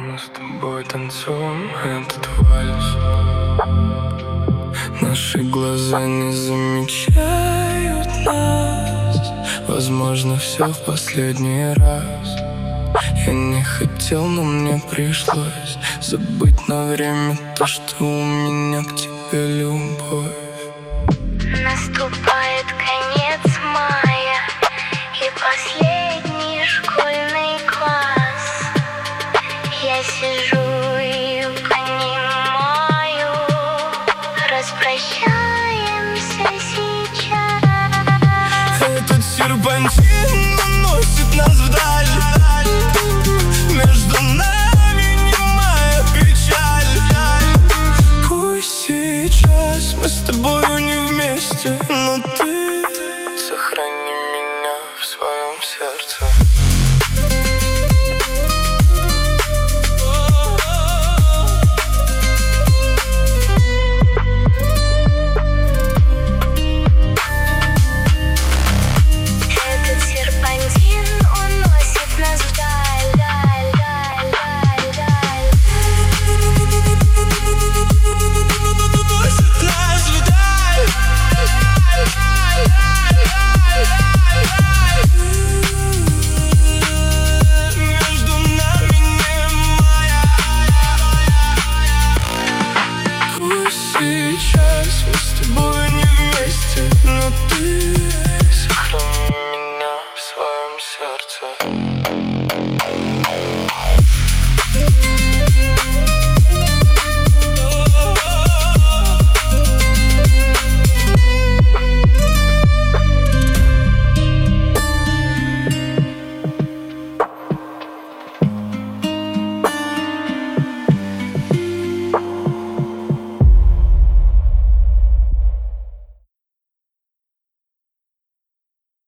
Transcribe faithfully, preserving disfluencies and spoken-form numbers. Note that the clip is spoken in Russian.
Мы с тобой танцуем этот вальс. Наши глаза не замечают нас. Возможно, все в последний раз. Я не хотел, но мне пришлось забыть на время то, что у меня к тебе любовь. Наступает конец мая и последний школьный класс. Я сижу и понимаю, распрощаемся сейчас. Этот серпантин уносит нас вдаль. Между нами